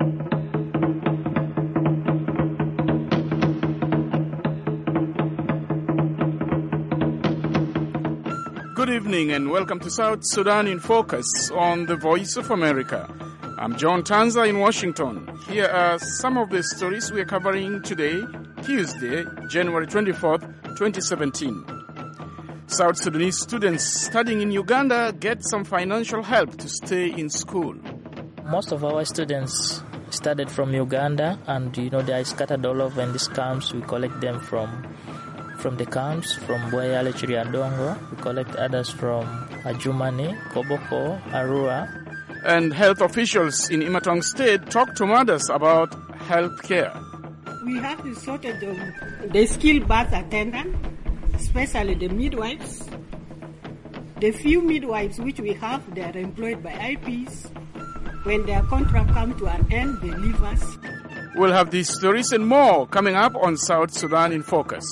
Good evening and welcome to South Sudan in Focus on the Voice of America. I'm John Tanza in Washington. Here are some of the stories we are covering today, Tuesday, January 24th, 2017. South Sudanese students studying in Uganda get some financial help to stay in school. Most of our students studied from Uganda, and they are scattered all over in these camps. We collect them from the camps, from Bwayale, Chiriadongo. We collect others from Ajumani, Koboko, Arua. And health officials in Imatong State talk to mothers about health care. We have the shortage of the skilled birth attendant, especially the midwives. The few midwives which we have, they are employed by IPs. When their contract comes to an end, they leave us. We'll have these stories and more coming up on South Sudan in Focus.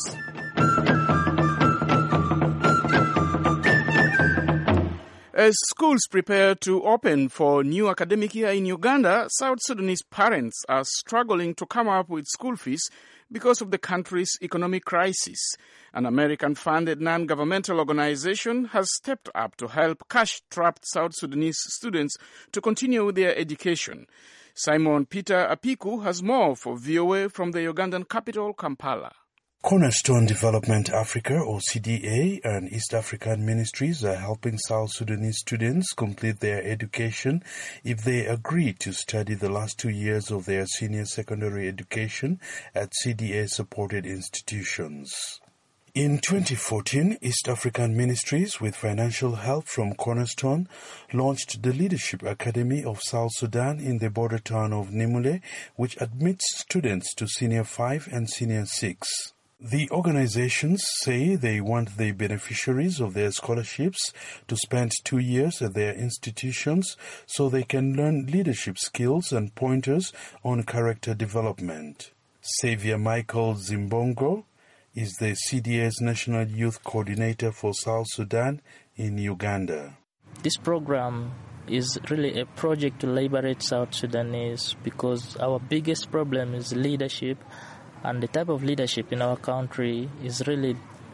As schools prepare to open for new academic year in Uganda, South Sudanese parents are struggling to come up with school fees because of the country's economic crisis. An American-funded non-governmental organization has stepped up to help cash-strapped South Sudanese students to continue their education. Simon Peter Apiku has more for VOA from the Ugandan capital, Kampala. Cornerstone Development Africa, or CDA, and East African ministries are helping South Sudanese students complete their education if they agree to study the last 2 years of their senior secondary education at CDA-supported institutions. In 2014, East African ministries, with financial help from Cornerstone, launched the Leadership Academy of South Sudan in the border town of Nimule, which admits students to Senior 5 and Senior 6. The organizations say they want the beneficiaries of their scholarships to spend 2 years at their institutions so they can learn leadership skills and pointers on character development. Xavier Michael Zimbongo is the CDA's National Youth Coordinator for South Sudan in Uganda. This program is really a project to liberate South Sudanese because our biggest problem is leadership. And the type of leadership in our country is really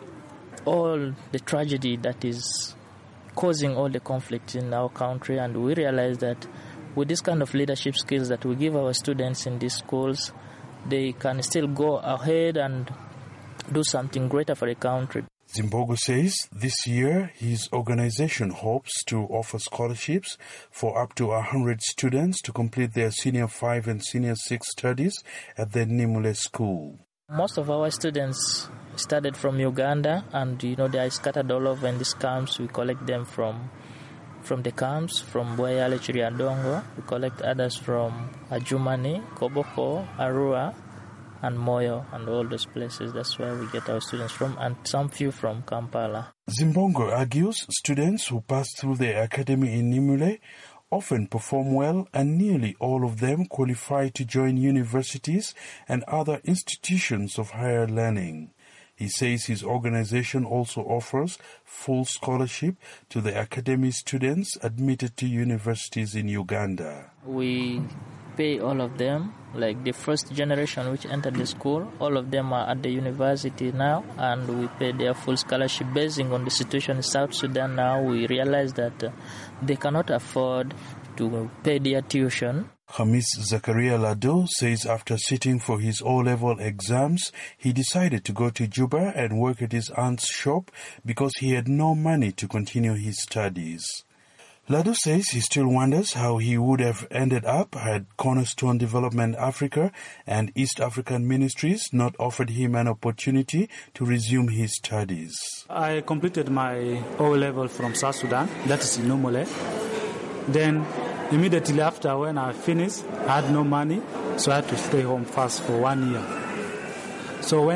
all the tragedy that is causing all the conflict in our country. And we realize that with this kind of leadership skills that we give our students in these schools, they can still go ahead and do something greater for the country. Zimbogo says this year his organization hopes to offer scholarships for up to 100 students to complete their Senior 5 and Senior 6 studies at the Nimule school. Most of our students studied from Uganda, and they are scattered all over in these camps. We collect them from the camps, from Bwayale, Chiriadongo. We collect others from Ajumani, Koboko, Arua, and Moyo, and all those places. That's where we get our students from, and some few from Kampala. Zimbongo argues students who pass through the academy in Nimule often perform well, and nearly all of them qualify to join universities and other institutions of higher learning. He says his organization also offers full scholarship to the academy students admitted to universities in Uganda. We pay all of them, like the first generation which entered the school, all of them are at the university now, and we pay their full scholarship. Based on the situation in South Sudan now, we realize that they cannot afford to pay their tuition. Hamis Zakaria Lado says after sitting for his O-level exams, he decided to go to Juba and work at his aunt's shop because he had no money to continue his studies. Lado says he still wonders how he would have ended up had Cornerstone Development Africa and East African ministries not offered him an opportunity to resume his studies. I completed my O-level from South Sudan, that is in Nimule. Then immediately after when I finished, I had no money, so I had to stay home first for 1 year. So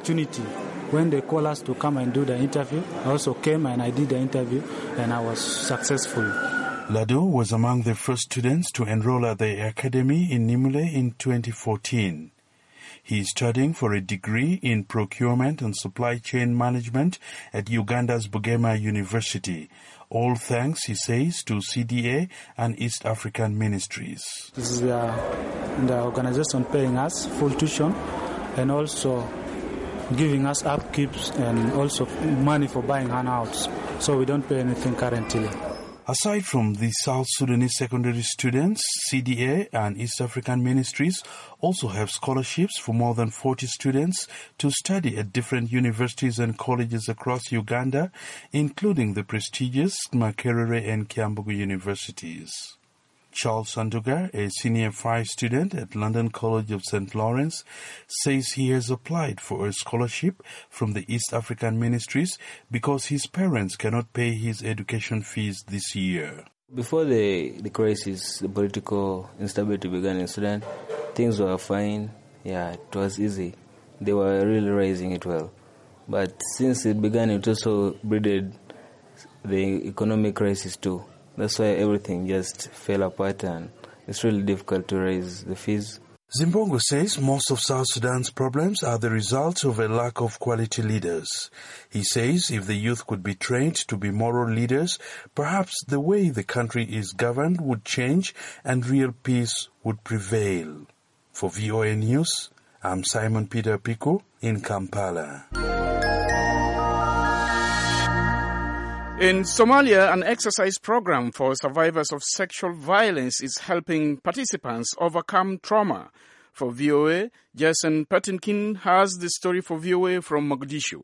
when they called us to come and do the interview, I also came and I did the interview and I was successful. Lado was among the first students to enroll at the academy in Nimule in 2014. He is studying for a degree in procurement and supply chain management at Uganda's Bugema University. All thanks, he says, to CDA and East African ministries. This is the organization paying us full tuition and also giving us upkeeps and also money for buying handouts. So we don't pay anything currently. Aside from the South Sudanese secondary students, CDA and East African Ministries also have scholarships for more than 40 students to study at different universities and colleges across Uganda, including the prestigious Makerere and Kiambogo universities. Charles Sanduga, a Senior 5 student at London College of St. Lawrence, says he has applied for a scholarship from the East African Ministries because his parents cannot pay his education fees this year. Before the crisis, the political instability began in Sudan, things were fine. Yeah, it was easy. They were really raising it well. But since it began, it also bred the economic crisis too. That's why everything just fell apart and it's really difficult to raise the fees. Zimbongo says most of South Sudan's problems are the result of a lack of quality leaders. He says if the youth could be trained to be moral leaders, perhaps the way the country is governed would change and real peace would prevail. For VOA News, I'm Simon Peter Pico in Kampala. In Somalia, an exercise program for survivors of sexual violence is helping participants overcome trauma. For VOA, Jason Patinkin has the story for VOA from Mogadishu.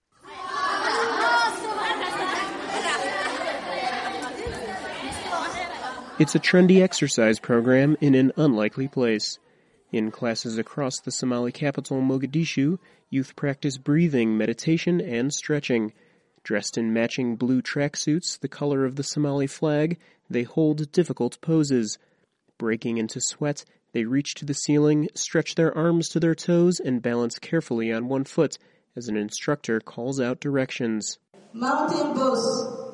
It's a trendy exercise program in an unlikely place. In classes across the Somali capital, Mogadishu, youth practice breathing, meditation, and stretching. Dressed in matching blue tracksuits, the color of the Somali flag, they hold difficult poses. Breaking into sweat, they reach to the ceiling, stretch their arms to their toes, and balance carefully on one foot as an instructor calls out directions. Mountain pose.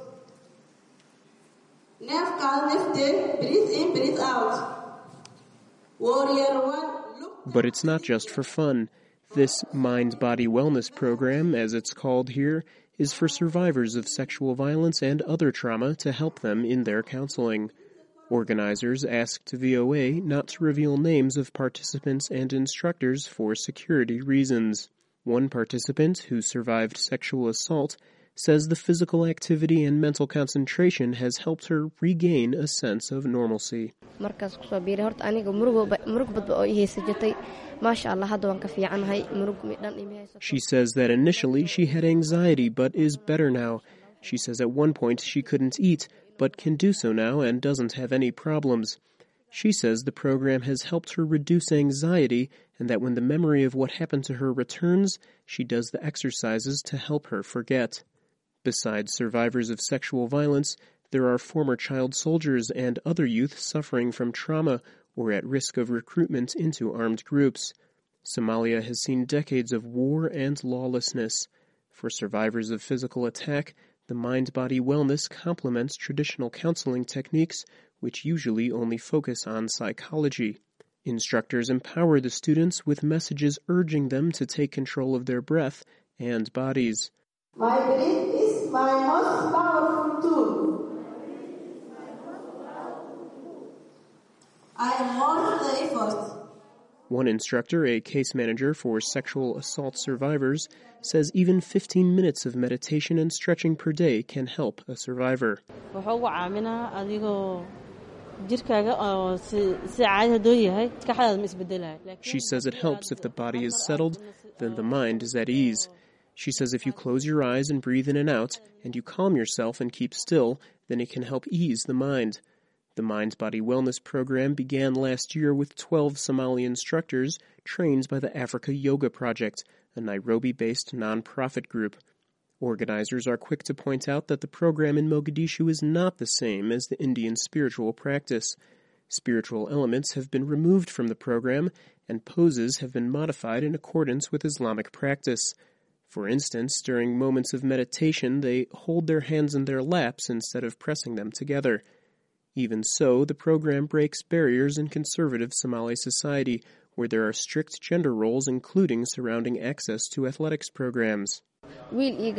Breathe in, breathe out. Warrior 1, look. But it's not just for fun. This mind-body wellness program, as it's called here, is for survivors of sexual violence and other trauma to help them in their counseling. Organizers asked VOA not to reveal names of participants and instructors for security reasons. One participant, who survived sexual assault, says the physical activity and mental concentration has helped her regain a sense of normalcy. She says that initially she had anxiety but is better now. She says at one point she couldn't eat but can do so now and doesn't have any problems. She says the program has helped her reduce anxiety and that when the memory of what happened to her returns, she does the exercises to help her forget. Besides survivors of sexual violence, there are former child soldiers and other youth suffering from trauma or at risk of recruitment into armed groups. Somalia has seen decades of war and lawlessness. For survivors of physical attack, the mind-body wellness complements traditional counseling techniques, which usually only focus on psychology. Instructors empower the students with messages urging them to take control of their breath and bodies. My breath is my most powerful tool. I am worth the effort. One instructor, a case manager for sexual assault survivors, says even 15 minutes of meditation and stretching per day can help a survivor. She says it helps if the body is settled, then the mind is at ease. She says if you close your eyes and breathe in and out, and you calm yourself and keep still, then it can help ease the mind. The Mind-Body Wellness program began last year with 12 Somali instructors trained by the Africa Yoga Project, a Nairobi-based non-profit group. Organizers are quick to point out that the program in Mogadishu is not the same as the Indian spiritual practice. Spiritual elements have been removed from the program, and poses have been modified in accordance with Islamic practice. For instance, during moments of meditation, they hold their hands in their laps instead of pressing them together. Even so, the program breaks barriers in conservative Somali society, where there are strict gender roles, including surrounding access to athletics programs.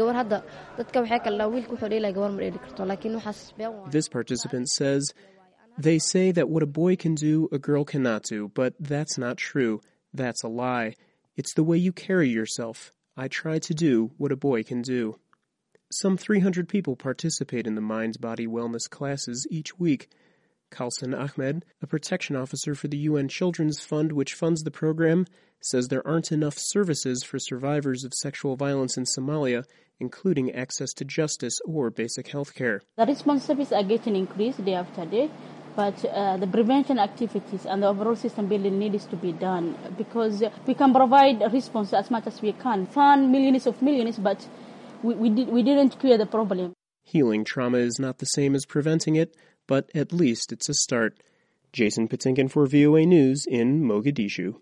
This participant says, They say that what a boy can do, a girl cannot do, but that's not true. That's a lie. It's the way you carry yourself. I try to do what a boy can do. Some 300 people participate in the mind-body wellness classes each week. Kalsan Ahmed, a protection officer for the UN Children's Fund, which funds the program, says there aren't enough services for survivors of sexual violence in Somalia, including access to justice or basic health care. The responsibilities are getting increased day after day, but the prevention activities and the overall system building needs to be done, because we can provide a response as much as we can. Fund millions, but we didn't clear the problem. Healing trauma is not the same as preventing it, but at least it's a start. Jason Patinkin for VOA News in Mogadishu.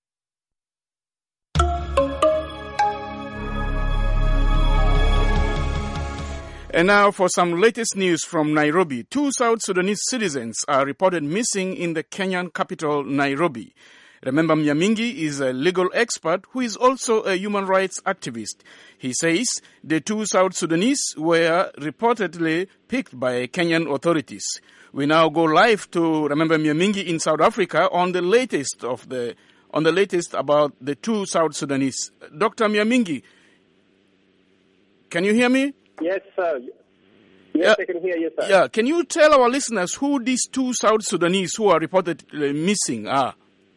And now for some latest news from Nairobi. 2 South Sudanese citizens are reported missing in the Kenyan capital, Nairobi. Remember, Myamingi is a legal expert who is also a human rights activist. He says the 2 South Sudanese were reportedly picked by Kenyan authorities. We now go live to Remember Myamingi in South Africa on the latest about the 2 South Sudanese. Dr. Myamingi, can you hear me? Yes, sir. Yes, I can hear you, sir. Yeah, can you tell our listeners who these 2 South Sudanese who are reportedly missing are?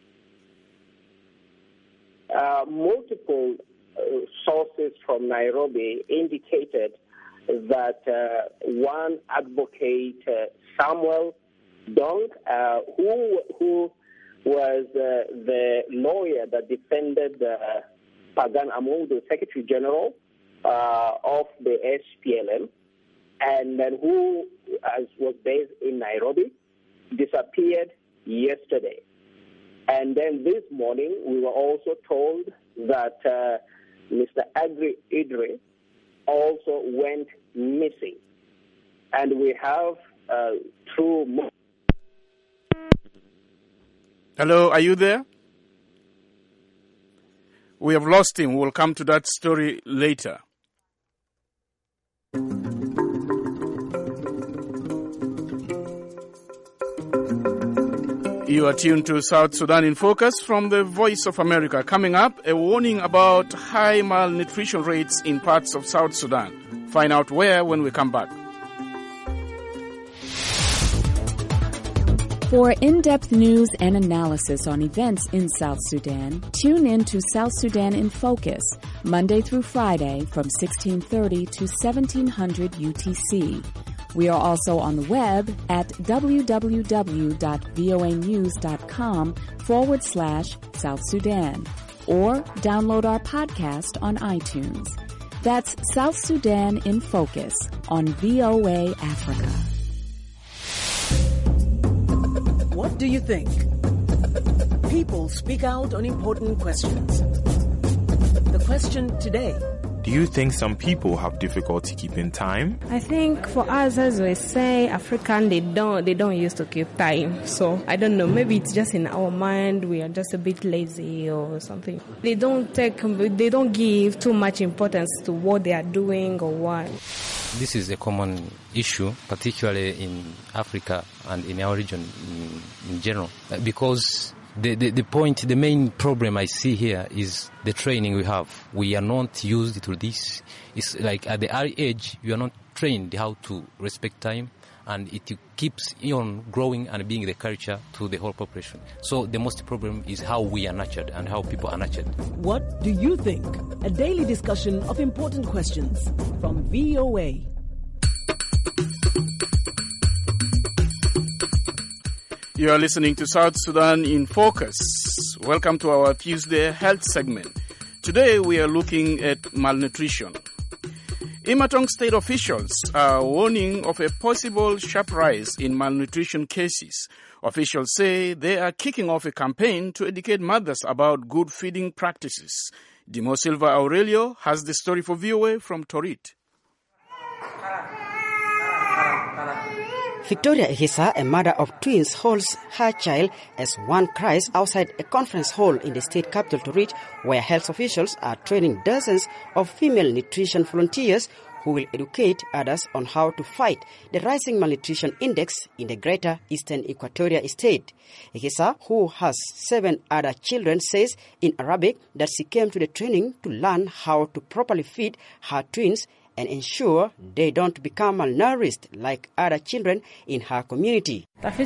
Multiple sources from Nairobi indicated that one advocate, Samuel Dong, who was the lawyer that defended Pagan Amung, the Secretary General of the SPLM, and then who was based in Nairobi, disappeared yesterday. And then this morning, we were also told that Mr. Agri Idri also went missing. And we have through... Hello, are you there? We have lost him. We'll come to that story later. You are tuned to South Sudan in Focus from the Voice of America. Coming up, a warning about high malnutrition rates in parts of South Sudan. Find out where when we come back. For in-depth news and analysis on events in South Sudan, tune in to South Sudan in Focus, Monday through Friday from 1630 to 1700 UTC. We are also on the web at www.voanews.com/South Sudan or download our podcast on iTunes. That's South Sudan in Focus on VOA Africa. What do you think? People speak out on important questions. The question today: do you think some people have difficulty keeping time? I think for us, as we say, African, they don't used to keep time. So I don't know, maybe it's just in our mind, we are just a bit lazy or something. They don't give too much importance to what they are doing or what. This is a common issue, particularly in Africa and in our region in general, because the main problem I see here is the training we have. We are not used to this. It's like at the early age, we are not trained how to respect time, and it keeps on growing and being the culture to the whole population. So the most problem is how we are nurtured and how people are nurtured. What do you think? A daily discussion of important questions from VOA. You are listening to South Sudan in Focus. Welcome to our Tuesday health segment. Today we are looking at malnutrition. Imatong state officials are warning of a possible sharp rise in malnutrition cases. Officials say they are kicking off a campaign to educate mothers about good feeding practices. Dimo Silva Aurelio has the story for VOA from Torit. Victoria Ihisa, a mother of twins, holds her child as one cries outside a conference hall in the state capital Torit, where health officials are training dozens of female nutrition volunteers who will educate others on how to fight the rising malnutrition index in the greater Eastern Equatoria state. Ikisa, who has 7 other children, says in Arabic that she came to the training to learn how to properly feed her twins and ensure they don't become malnourished like other children in her community.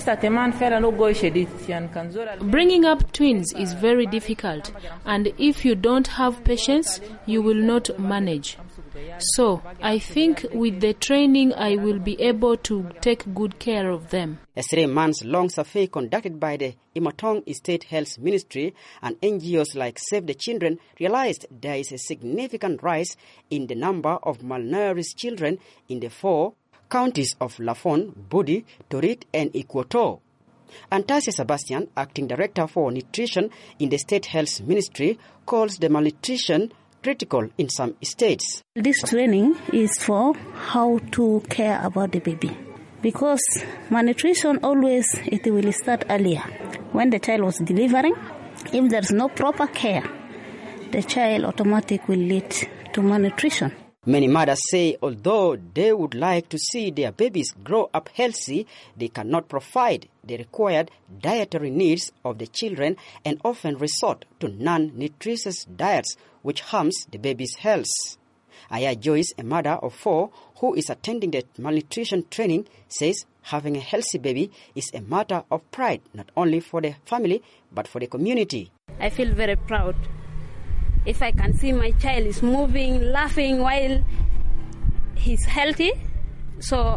Bringing up twins is very difficult, and if you don't have patience, you will not manage. So, I think with the training, I will be able to take good care of them. A 3-month-long survey conducted by the Imotong State Health Ministry and NGOs like Save the Children realized there is a significant rise in the number of malnourished children in the 4 counties of Lafon, Budi, Torit, and Equator. Antasia Sebastian, Acting Director for Nutrition in the State Health Ministry, calls the malnutrition critical in some states. This training is for how to care about the baby. Because malnutrition always, it will start earlier. When the child was delivering, if there's no proper care, the child automatically will lead to malnutrition. Many mothers say although they would like to see their babies grow up healthy, they cannot provide the required dietary needs of the children and often resort to non-nutritious diets, which harms the baby's health. Aya Joyce, a mother of 4 who is attending the malnutrition training, says having a healthy baby is a matter of pride not only for the family but for the community. I feel very proud. If I can see my child is moving, laughing while he's healthy, so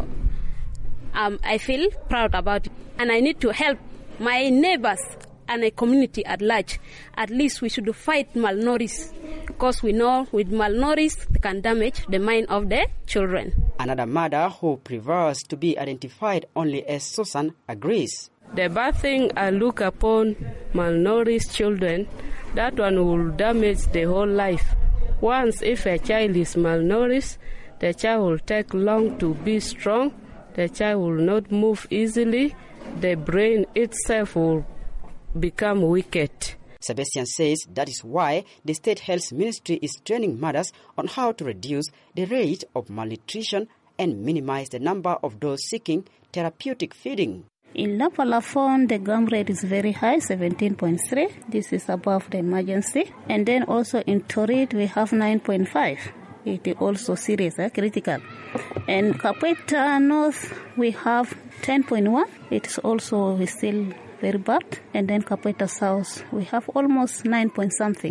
I feel proud about it. And I need to help my neighbors and the community at large. At least we should fight malnourished, because we know with malnourished it can damage the mind of the children. Another mother who prefers to be identified only as Susan agrees. The bad thing I look upon malnourished children, that one will damage the whole life. Once if a child is malnourished, the child will take long to be strong, the child will not move easily, the brain itself will become wicked. Sebastian says that is why the State Health Ministry is training mothers on how to reduce the rate of malnutrition and minimize the number of those seeking therapeutic feeding. In Lafon, the gram rate is very high, 17.3. This is above the emergency. And then also in Torit, we have 9.5. It is also serious, critical. And Capoeira North, we have 10.1. It is also still very bad. And then Capoeira South, we have almost 9 point something.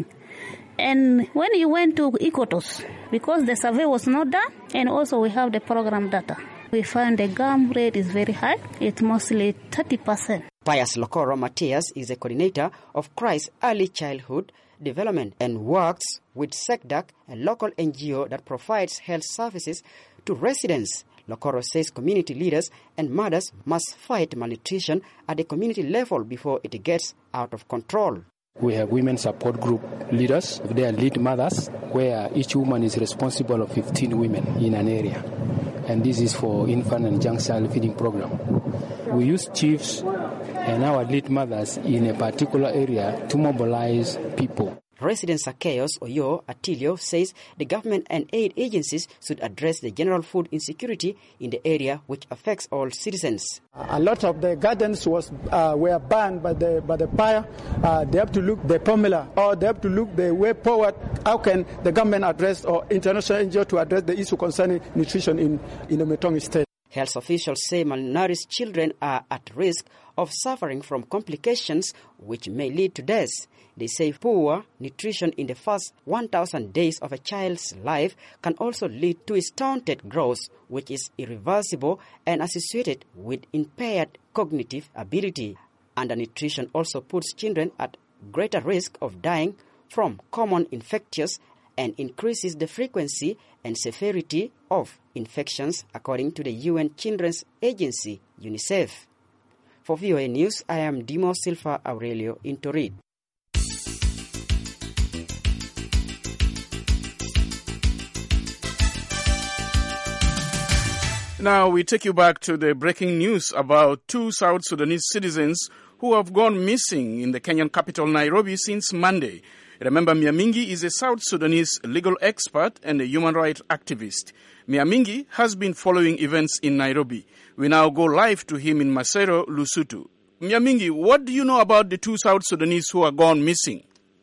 And when you went to Ikotos, because the survey was not done, and also we have the program data, we find the gram rate is very high. It's mostly 30%. Pius Lokoro Matias is a coordinator of Christ Early Childhood Development and works with SECDAC, a local NGO that provides health services to residents. Lokoro says community leaders and mothers must fight malnutrition at the community level before it gets out of control. We have women support group leaders. They are lead mothers, where each woman is responsible of 15 women in an area. And this is for infant and young child feeding program. We use chiefs and our lead mothers in a particular area to mobilize people. Resident Zacchaeus Oyo Atilio says the government and aid agencies should address the general food insecurity in the area, which affects all citizens. A lot of the gardens were burned by the fire. They have to look the formula, or they have to look the way forward. How can the government address, or international NGO to address the issue concerning nutrition in the Metong state? Health officials say malnourished children are at risk of suffering from complications which may lead to death. They say poor nutrition in the first 1,000 days of a child's life can also lead to stunted growth, which is irreversible and associated with impaired cognitive ability. Undernutrition also puts children at greater risk of dying from common infectious and increases the frequency and severity of infections, according to the UN Children's Agency, UNICEF. For VOA News, I am Dimo Silva Aurelio in Torit. Now we take you back to the breaking news about 2 South Sudanese citizens who have gone missing in the Kenyan capital, Nairobi, since Monday. Remember, Miamingi is a South Sudanese legal expert and a human rights activist. Miamingi has been following events in Nairobi. We now go live to him in Maseru, Lesotho. Miamingi, what do you know about the two South Sudanese who are gone missing?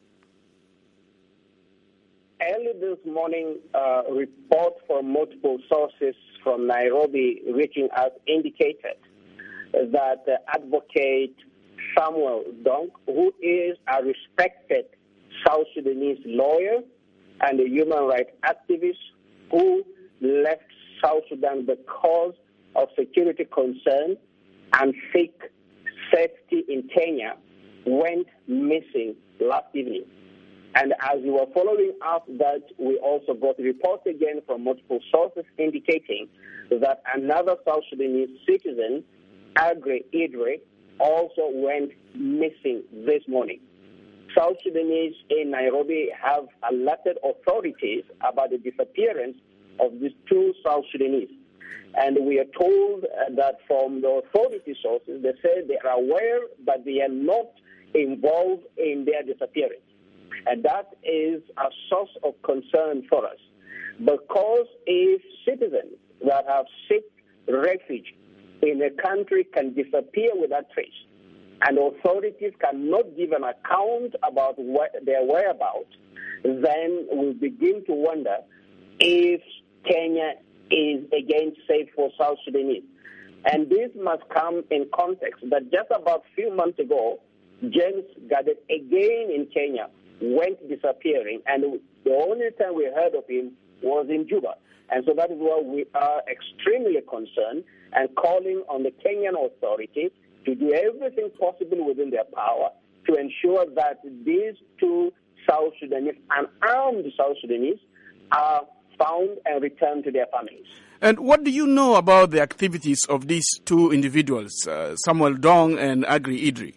Early this morning, reports from multiple sources from Nairobi reaching us indicated that Advocate Samuel Dong, who is a respected South Sudanese lawyer and a human rights activist who left South Sudan because of security concerns and seek safety in Kenya, went missing last evening. And as we were following up that, we also got reports again from multiple sources indicating that another South Sudanese citizen, Agri Idri, also went missing this morning. South Sudanese in Nairobi have alerted authorities about the disappearance of these two South Sudanese. And we are told that from the authority sources, they say they are aware, but they are not involved in their disappearance. And that is a source of concern for us. Because if citizens that have sought refuge in a country can disappear without trace, and authorities cannot give an account about their whereabouts, then we begin to wonder if Kenya is again safe for South Sudanese. And this must come in context that just about a few months ago, James Gadet again in Kenya went disappearing, and the only time we heard of him was in Juba. And so that is why we are extremely concerned and calling on the Kenyan authorities to do everything possible within their power to ensure that these two South Sudanese, unarmed South Sudanese, are found and returned to their families. And what do you know about the activities of these two individuals, Samuel Dong and Agri Idri?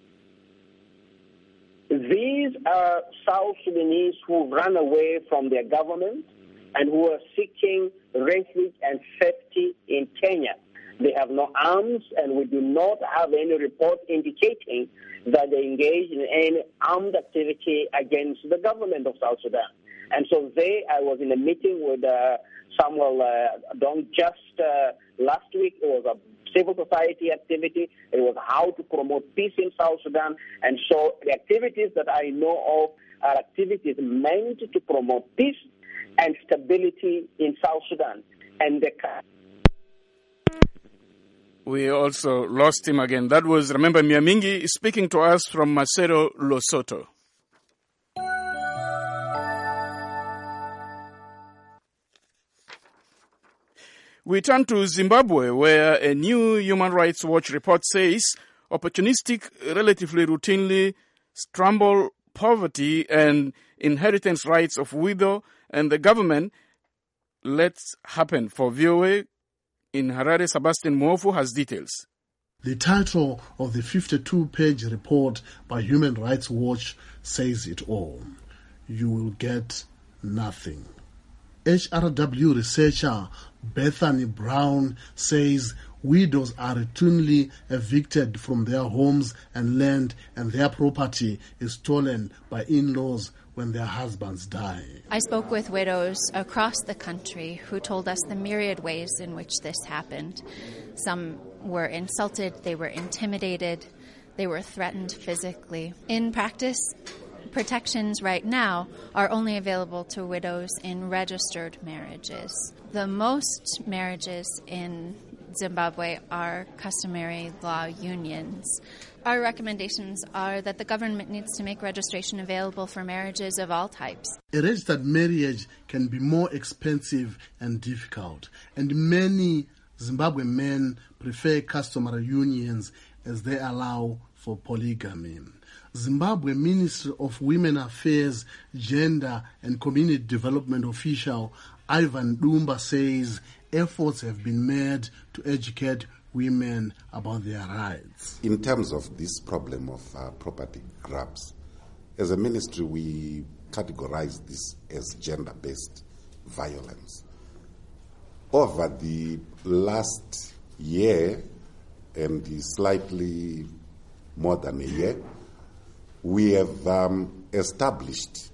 These are South Sudanese who ran away from their government and who are seeking refuge and safety in Kenya. They have no arms, and we do not have any report indicating that they engage in any armed activity against the government of South Sudan. And so I was in a meeting with Samuel Dong just last week. It was a civil society activity. It was how to promote peace in South Sudan. And so the activities that I know of are activities meant to promote peace and stability in South Sudan. And we also lost him again. That was, remember, Miamingi speaking to us from Maseru, Lesotho. We turn to Zimbabwe, where a new Human Rights Watch report says opportunistic, relatively routinely trample poverty and inheritance rights of widow, and the government lets happen. For VOA in Harare, Sebastian Mwofu has details. The title of the 52-page report by Human Rights Watch says it all. You will get nothing. HRW researcher Bethany Brown says widows are routinely evicted from their homes and land, and their property is stolen by in-laws when their husbands die. I spoke with widows across the country who told us the myriad ways in which this happened. Some were insulted, they were intimidated, they were threatened physically. In practice, protections right now are only available to widows in registered marriages. The most marriages in Zimbabwe are customary law unions. Our recommendations are that the government needs to make registration available for marriages of all types. A registered marriage can be more expensive and difficult, and many Zimbabwe men prefer customary unions as they allow for polygamy. Zimbabwe Ministry of Women Affairs, Gender and Community Development official Ivan Dumba says efforts have been made to educate women about their rights. In terms of this problem of property grabs, as a ministry we categorize this as gender-based violence. Over the last year and the slightly more than a year. We have established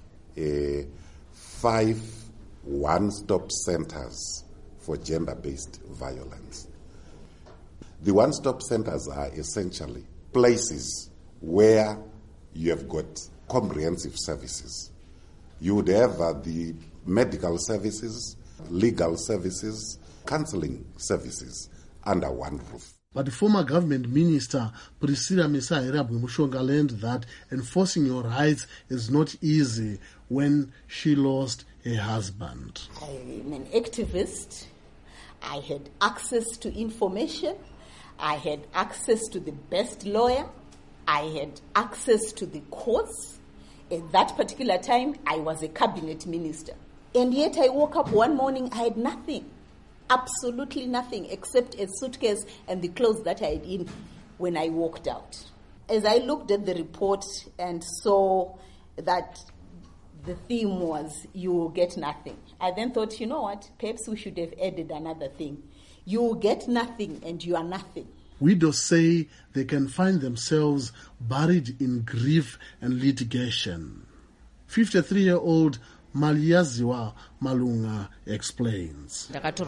5 one-stop centers for gender-based violence. The one-stop centers are essentially places where you have got comprehensive services. You would have the medical services, legal services, counseling services under one roof. But former government minister Priscilla Misairabwe Mushonga learned that enforcing your rights is not easy when she lost her husband. I'm an activist. I had access to information. I had access to the best lawyer. I had access to the courts. At that particular time, I was a cabinet minister. And yet I woke up one morning, I had nothing. Absolutely nothing except a suitcase and the clothes that I had in when I walked out. As I looked at the report and saw that the theme was, you will get nothing, I then thought, you know what, perhaps we should have added another thing. You will get nothing and you are nothing. Widows say they can find themselves buried in grief and litigation. 53-year-old Maliaziwa Malunga explains.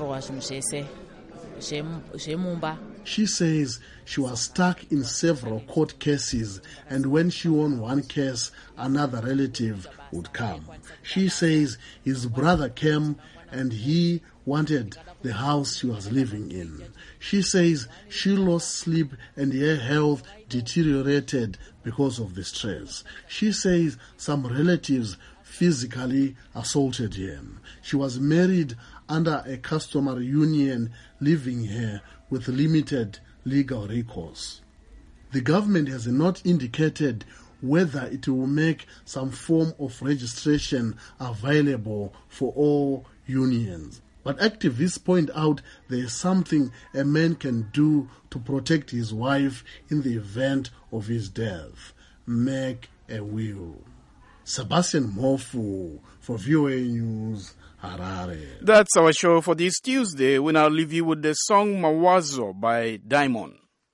She says she was stuck in several court cases, and when she won one case, another relative would come. She says his brother came and he wanted the house she was living in. She says she lost sleep and her health deteriorated because of the stress. She says some relatives physically assaulted him. She was married under a customary union, leaving her with limited legal recourse. The government has not indicated whether it will make some form of registration available for all unions. But activists point out there is something a man can do to protect his wife in the event of his death. Make a will. Sebastian Mofu for VOA News, Harare. That's our show for this Tuesday. We now leave you with the song Mawazo by Diamond.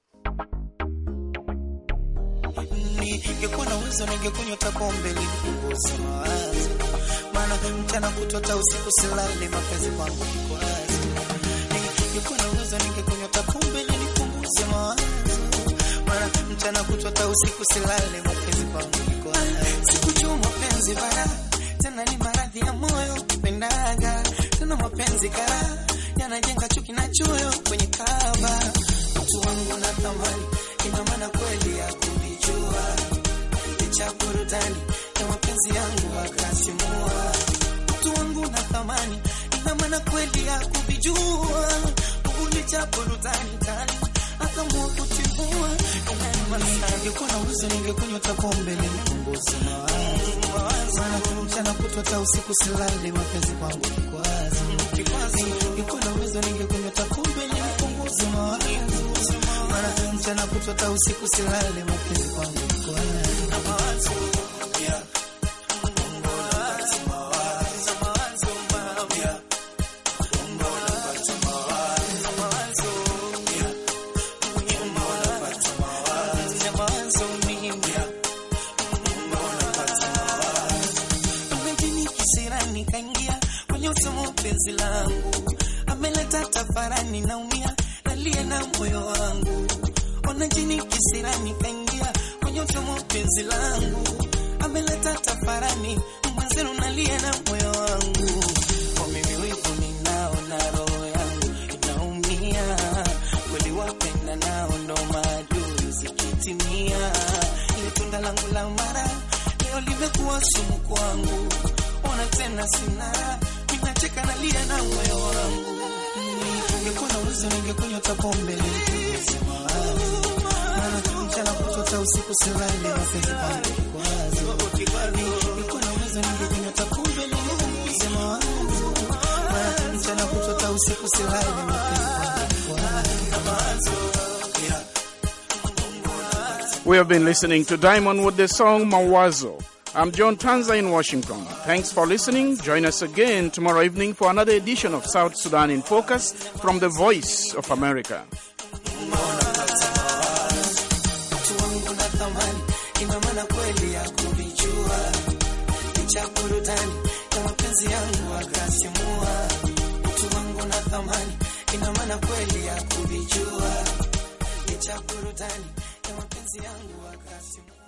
Ningekuwa na uwezo ningekunywa pombe nipunguze mawazo, maana mchana kutota usiku silale mapenzi kwangu kikwazo. Ningekuwa na uwezo ningekunywa pombe nipunguze mawazo, maana mchana kutota usiku silale mapenzi kwangu kikwazo. Sikujua mapenzi bara tena ni maradhi ya moyo pendaga tena mapenzi kara yanajenga chuki na choyo kwenye kaba. Mtu wangu na thamani ina maana kweli ya kunijua, licha burudani ya mapenzi yangu akasimua. Mtu wangu na thamani ina maana kweli ya kunijua, licha burudani tani akamua kutibua. Ningekuwa na uwezo ningekunywa pombe nipunguze mawazo, maana mchana kutwa usiku silale mapenzi kwangu kikwazo. Ningekuwa na uwezo ningekunywa pombe nipunguze mawazo, maana mchana kutwa usiku silale mapenzi kwangu kikwazo. Penzi langu ameleta tafarani, naumia nalia na moyo wangu. Ona jini kisirani kaingia kwenye utomo. Penzi langu ameleta tafarani, mwanzenu nalia na moyo wangu. Kwa mimi wivu ninao na roho yangu inaumia, kweli wapenda nao ndo maadui zikitimia. Ile tunda langu la mara leo limekuwa sumu kwangu. Ona tena sina nacheka nalia na moyo wangu. Ningekuwa na uwezo ningekunywa pombe nipunguze mawazo, maana mchana kutwa usiku silale mapenzi kwangu kikwazo. Ningekuwa na uwezo ningekunywa pombe nipunguze mawazo, maana mchana kutwa usiku silale mapenzi kwangu kikwazo. We have been listening to Diamond with the song Mawazo. I'm John Tanza in Washington. Thanks for listening. Join us again tomorrow evening for another edition of South Sudan in Focus from the Voice of America. kweli ya kuvijua, licha burudani ya mapenzi yangu akasimua, utu wangu na thamani ina maana kweli ya kuvijua, licha burudani ya mapenzi yangu akasimua.